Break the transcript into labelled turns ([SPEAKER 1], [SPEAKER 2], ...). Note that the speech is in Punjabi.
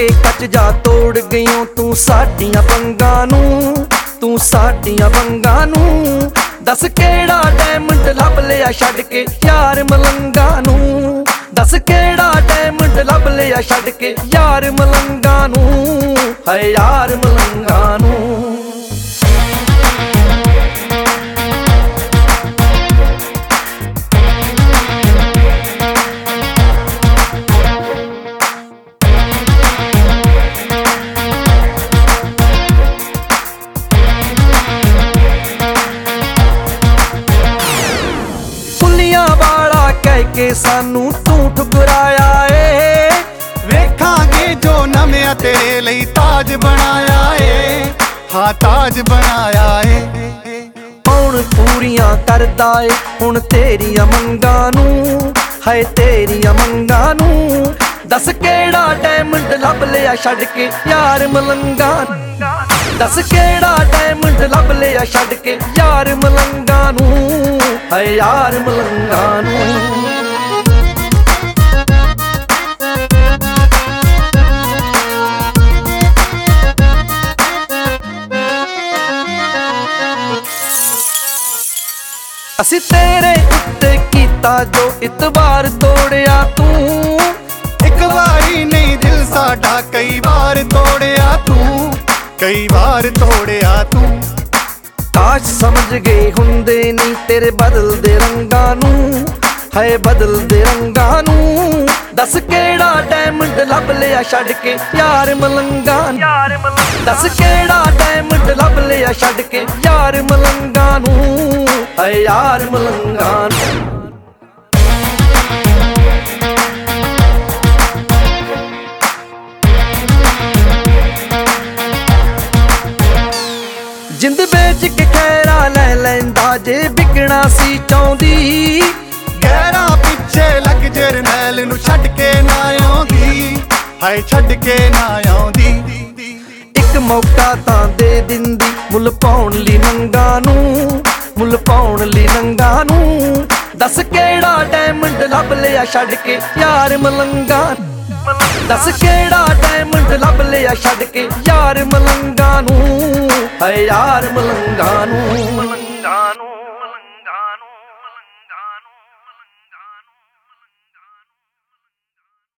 [SPEAKER 1] ਕੇ ਕੱਚ ਜਾ ਤੋੜ ਗਈਓ ਤੂੰ ਸਾਡੀਆਂ ਵੰਗਾਂ ਨੂੰ, ਤੂੰ ਸਾਡੀਆਂ ਵੰਗਾਂ ਨੂੰ। ਦੱਸ ਕਿਹੜਾ ਡਾਇਮੰਡ ਲੱਭ ਲਿਆ ਛੱਡ ਕੇ ਯਾਰ ਮਲੰਗਾਂ ਨੂੰ, ਦੱਸ ਕਿਹੜਾ ਡਾਇਮੰਡ ਲੱਭ ਲਿਆ ਛੱਡ ਕੇ ਯਾਰ ਮਲੰਗਾਂ ਨੂੰ, ਹਾਏ ਯਾਰ ਮਲੰਗਾਂ ਨੂੰ। ਵਾਲਾ ਕਹਿ ਕੇ ਸਾਨੂੰ ਤੂੰ ਠੁਕਰਾਇਆ ਏ,
[SPEAKER 2] ਵੇਖਾਂਗੇ ਜੋ ਨਵਿਆਂ ਤੇਰੇ ਲਈ ਤਾਜ ਬਣਾਇਆ ਏ, ਹਾਂ ਤਾਜ ਬਣਾਇਆ ਏ।
[SPEAKER 1] ਹੁਣ ਪੂਰੀਆਂ ਕਰਦਾ ਏ ਹੁਣ ਤੇਰੀਆਂ ਮੰਗਾਂ ਨੂੰ, ਹਾਏ ਤੇਰੀਆਂ ਮੰਗਾਂ ਨੂੰ। ਦੱਸ ਕਿਹੜਾ ਡਾਇਮੰਡ ਲੱਭ ਲਿਆ ਛੱਡ ਕੇ ਯਾਰ ਮਲੰਗਾਂ, ਦੱਸ ਕਿਹੜਾ ਡਾਇਮੰਡ ਲੱਭ ਲਿਆ ਛੱਡ ਕੇ ਯਾਰ ਮਲੰਗਾਂ ਨੂੰ, ਹਾਏ ਯਾਰ ਮਲੰਗਾਂ ਨੂੰ। ਅਸੀਂ ਤੇਰੇ ਉੱਤੇ ਕੀਤਾ ਜੋ ਇਤਬਾਰ ਤੋੜਿਆ ਤੂੰ,
[SPEAKER 2] ਇੱਕ ਵਾਰੀ ਨਹੀਂ ਦਿਲ ਸਾਡਾ ਕਈ ਵਾਰ ਤੋੜਿਆ ਤੂੰ, ਕਈ ਵਾਰ ਤੋੜਿਆ ਤੂੰ।
[SPEAKER 1] ਕਾਸ਼ ਸਮਝ ਗਏ ਹੁੰਦੇ ਨਹੀਂ ਤੇਰੇ ਬਦਲਦੇ ਰੰਗਾਂ ਨੂੰ, ਹਾਏ ਬਦਲਦੇ ਰੰਗਾਂ ਨੂੰ। ਦੱਸ ਕਿਹੜਾ ਡਾਇਮੰਡ ਲੱਭ ਲਿਆ ਛੱਡ ਕੇ ਯਾਰ ਮਲੰਗਾਂ ਨੂੰ, ਦੱਸ ਕਿਹੜਾ ਡਾਇਮੰਡ ਲੱਭ ਲਿਆ ਛੱਡ ਕੇ ਯਾਰ ਮਲੰਗਾਂ ਨੂੰ, ਹਾਏ ਯਾਰ ਮਲੰਗਾਂ ਨੂੰ। ਜਿੰਦ ਵੇਚ ਕੇ ਖੈਰਾ ਲੈ ਲੈਂਦਾ ਜੇ ਵਿਕਣਾ ਸੀ ਚਾਹੁੰਦੀ,
[SPEAKER 2] ਗਹਿਰਾ ਪਿੱਛੇ ਲੱਗ ਜਰਨੈਲ ਨੂੰ ਛੱਡ ਕੇ ਨਾ ਆਉਂਦੀ, ਹਾਏ ਛੱਡ ਕੇ ਨਾ ਆਉਂਦੀ।
[SPEAKER 1] ਇੱਕ ਮੌਕਾ ਤਾਂ ਦੇ ਦਿੰਦੀ ਮੁੱਲ ਪਾਉਣ ਲਈ ਨੰਗਾ ਨੂੰ, ਮੁੱਲ ਪਾਉਣ ਲਈ ਨੰਗਾ ਨੂੰ। ਦੱਸ ਕਿਹੜਾ ਡਾਇਮੰਡ ਲੱਭ ਲਿਆ ਛੱਡ ਕੇ ਯਾਰ ਮਲੰਗਾਂ, ਦੱਸ ਕਿਹੜਾ ਡਾਇਮੰਡ ਲੱਭ ਲਿਆ ਛੱਡ ਕੇ ਯਾਰ ਮਲੰਗਾਂ ਨੂੰ, ਹਾਏ ਯਾਰ ਮਲੰਗਾਂ ਨੂੰ।